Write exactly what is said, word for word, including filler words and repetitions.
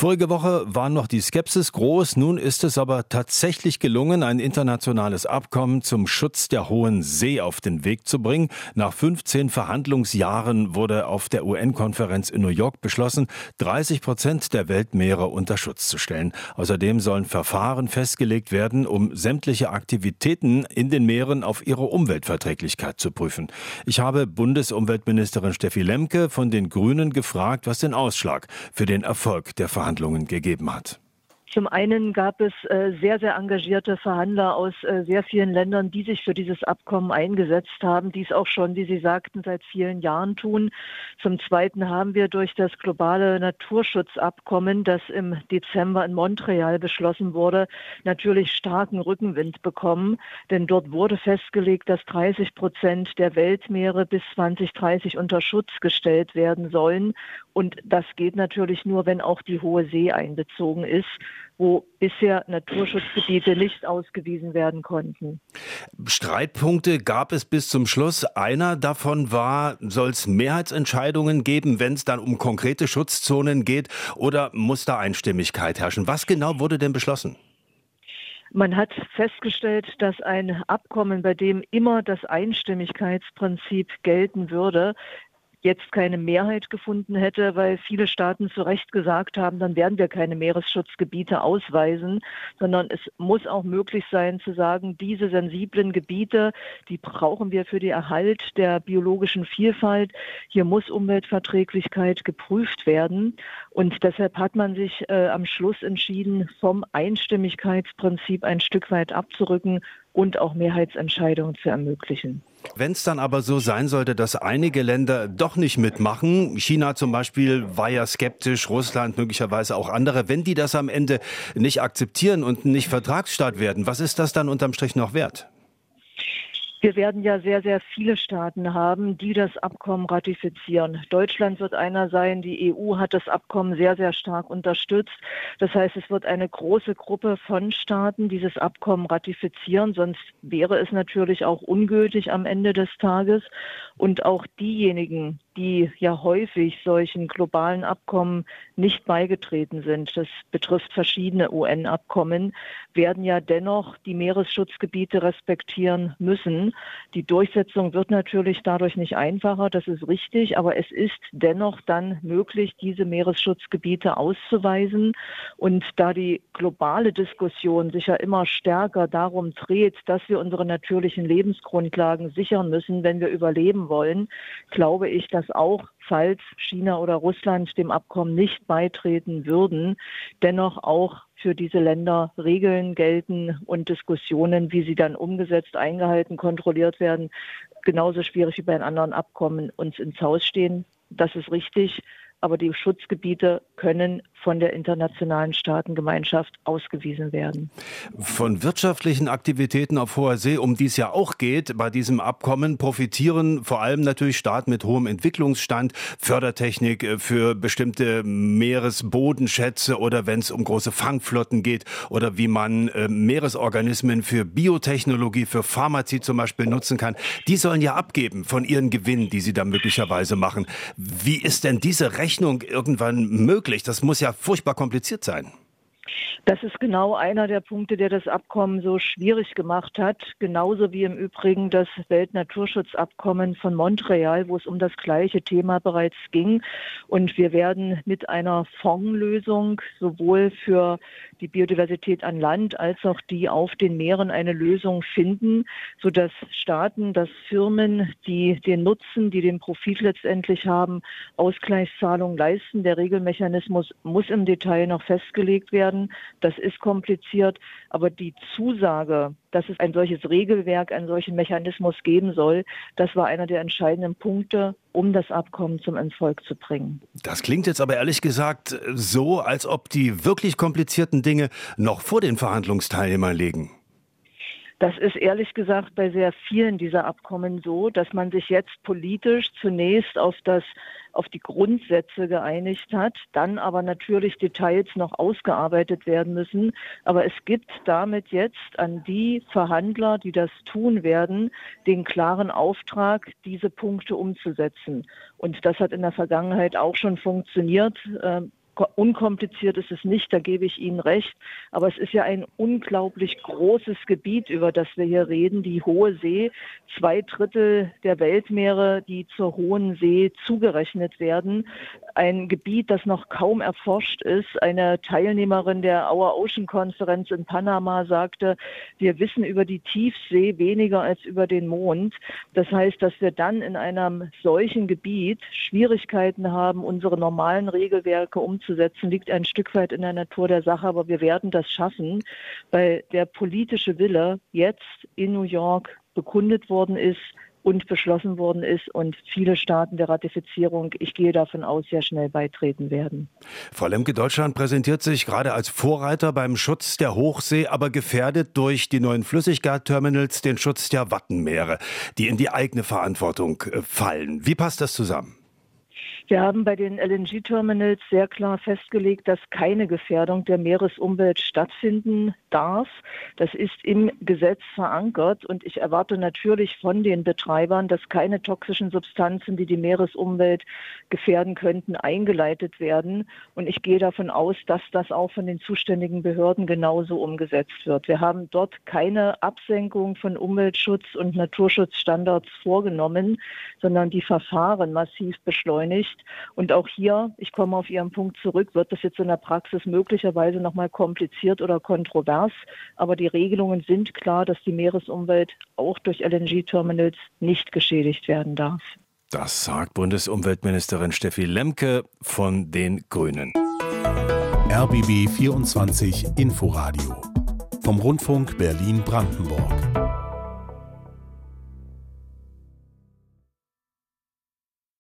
Vorige Woche war noch die Skepsis groß, nun ist es aber tatsächlich gelungen, ein internationales Abkommen zum Schutz der Hohen See auf den Weg zu bringen. Nach fünfzehn Verhandlungsjahren wurde auf der U N-Konferenz in New York beschlossen, dreißig Prozent der Weltmeere unter Schutz zu stellen. Außerdem sollen Verfahren festgelegt werden, um sämtliche Aktivitäten in den Meeren auf ihre Umweltverträglichkeit zu prüfen. Ich habe Bundesumweltministerin Steffi Lemke von den Grünen gefragt, was den Ausschlag für den Erfolg der Verhandlungen gegeben hat. Zum einen gab es äh, sehr, sehr engagierte Verhandler aus äh, sehr vielen Ländern, die sich für dieses Abkommen eingesetzt haben, die es auch schon, wie Sie sagten, seit vielen Jahren tun. Zum Zweiten haben wir durch das globale Naturschutzabkommen, das im Dezember in Montreal beschlossen wurde, natürlich starken Rückenwind bekommen. Denn dort wurde festgelegt, dass dreißig Prozent der Weltmeere bis zwanzig dreißig unter Schutz gestellt werden sollen. Und das geht natürlich nur, wenn auch die Hohe See einbezogen ist, wo bisher Naturschutzgebiete nicht ausgewiesen werden konnten. Streitpunkte gab es bis zum Schluss. Einer davon war, soll es Mehrheitsentscheidungen geben, wenn es dann um konkrete Schutzzonen geht, oder muss da Einstimmigkeit herrschen? Was genau wurde denn beschlossen? Man hat festgestellt, dass ein Abkommen, bei dem immer das Einstimmigkeitsprinzip gelten würde, jetzt keine Mehrheit gefunden hätte, weil viele Staaten zu Recht gesagt haben, dann werden wir keine Meeresschutzgebiete ausweisen, sondern es muss auch möglich sein zu sagen, diese sensiblen Gebiete, die brauchen wir für den Erhalt der biologischen Vielfalt. Hier muss Umweltverträglichkeit geprüft werden und deshalb hat man sich äh, am Schluss entschieden, vom Einstimmigkeitsprinzip ein Stück weit abzurücken und auch Mehrheitsentscheidungen zu ermöglichen. Wenn es dann aber so sein sollte, dass einige Länder doch nicht mitmachen, China zum Beispiel war ja skeptisch, Russland möglicherweise auch andere, wenn die das am Ende nicht akzeptieren und nicht Vertragsstaat werden, was ist das dann unterm Strich noch wert? Wir werden ja sehr, sehr viele Staaten haben, die das Abkommen ratifizieren. Deutschland wird einer sein. Die E U hat das Abkommen sehr, sehr stark unterstützt. Das heißt, es wird eine große Gruppe von Staaten dieses Abkommen ratifizieren. Sonst wäre es natürlich auch ungültig am Ende des Tages. Und auch diejenigen, die ja häufig solchen globalen Abkommen nicht beigetreten sind, das betrifft verschiedene U N-Abkommen, werden ja dennoch die Meeresschutzgebiete respektieren müssen. Die Durchsetzung wird natürlich dadurch nicht einfacher, das ist richtig, aber es ist dennoch dann möglich, diese Meeresschutzgebiete auszuweisen. Und da die globale Diskussion sich ja immer stärker darum dreht, dass wir unsere natürlichen Lebensgrundlagen sichern müssen, wenn wir überleben wollen, glaube ich, dass auch, falls China oder Russland dem Abkommen nicht beitreten würden, dennoch auch für diese Länder Regeln gelten und Diskussionen, wie sie dann umgesetzt, eingehalten, kontrolliert werden, genauso schwierig wie bei den anderen Abkommen uns ins Haus stehen. Das ist richtig, aber die Schutzgebiete können von der internationalen Staatengemeinschaft ausgewiesen werden. Von wirtschaftlichen Aktivitäten auf hoher See, um die es ja auch geht, bei diesem Abkommen profitieren vor allem natürlich Staaten mit hohem Entwicklungsstand, Fördertechnik für bestimmte Meeresbodenschätze oder wenn es um große Fangflotten geht oder wie man äh, Meeresorganismen für Biotechnologie, für Pharmazie zum Beispiel nutzen kann. Die sollen ja abgeben von ihren Gewinnen, die sie da möglicherweise machen. Wie ist denn diese Rechnung irgendwann möglich? Das muss ja furchtbar kompliziert sein. Das ist genau einer der Punkte, der das Abkommen so schwierig gemacht hat. Genauso wie im Übrigen das Weltnaturschutzabkommen von Montreal, wo es um das gleiche Thema bereits ging. Und wir werden mit einer Fondslösung sowohl für die Biodiversität an Land als auch die auf den Meeren eine Lösung finden, sodass Staaten, dass Firmen, die den Nutzen, die den Profit letztendlich haben, Ausgleichszahlungen leisten. Der Regelmechanismus muss im Detail noch festgelegt werden. Das ist kompliziert, aber die Zusage, dass es ein solches Regelwerk, einen solchen Mechanismus geben soll, das war einer der entscheidenden Punkte, um das Abkommen zum Erfolg zu bringen. Das klingt jetzt aber ehrlich gesagt so, als ob die wirklich komplizierten Dinge noch vor den Verhandlungsteilnehmern liegen. Das ist ehrlich gesagt bei sehr vielen dieser Abkommen so, dass man sich jetzt politisch zunächst auf das, auf die Grundsätze geeinigt hat, dann aber natürlich Details noch ausgearbeitet werden müssen. Aber es gibt damit jetzt an die Verhandler, die das tun werden, den klaren Auftrag, diese Punkte umzusetzen. Und das hat in der Vergangenheit auch schon funktioniert. Unkompliziert ist es nicht, da gebe ich Ihnen recht. Aber es ist ja ein unglaublich großes Gebiet, über das wir hier reden, die Hohe See. Zwei Drittel der Weltmeere, die zur Hohen See zugerechnet werden. Ein Gebiet, das noch kaum erforscht ist. Eine Teilnehmerin der Our Ocean Konferenz in Panama sagte, wir wissen über die Tiefsee weniger als über den Mond. Das heißt, dass wir dann in einem solchen Gebiet Schwierigkeiten haben, unsere normalen Regelwerke umzusetzen. Umzusetzen, liegt ein Stück weit in der Natur der Sache, aber wir werden das schaffen, weil der politische Wille jetzt in New York bekundet worden ist und beschlossen worden ist und viele Staaten der Ratifizierung, ich gehe davon aus, sehr schnell beitreten werden. Frau Lemke, Deutschland präsentiert sich gerade als Vorreiter beim Schutz der Hochsee, aber gefährdet durch die neuen Flüssiggasterminals den Schutz der Wattenmeere, die in die eigene Verantwortung fallen. Wie passt das zusammen? Wir haben bei den L N G-Terminals sehr klar festgelegt, dass keine Gefährdung der Meeresumwelt stattfinden darf. Das ist im Gesetz verankert und ich erwarte natürlich von den Betreibern, dass keine toxischen Substanzen, die die Meeresumwelt gefährden könnten, eingeleitet werden. Und ich gehe davon aus, dass das auch von den zuständigen Behörden genauso umgesetzt wird. Wir haben dort keine Absenkung von Umweltschutz- und Naturschutzstandards vorgenommen, sondern die Verfahren massiv beschleunigt. Und auch hier, ich komme auf Ihren Punkt zurück, wird das jetzt in der Praxis möglicherweise nochmal kompliziert oder kontrovers. Aber die Regelungen sind klar, dass die Meeresumwelt auch durch L N G-Terminals nicht geschädigt werden darf. Das sagt Bundesumweltministerin Steffi Lemke von den Grünen. R B B vierundzwanzig Inforadio vom Rundfunk Berlin-Brandenburg.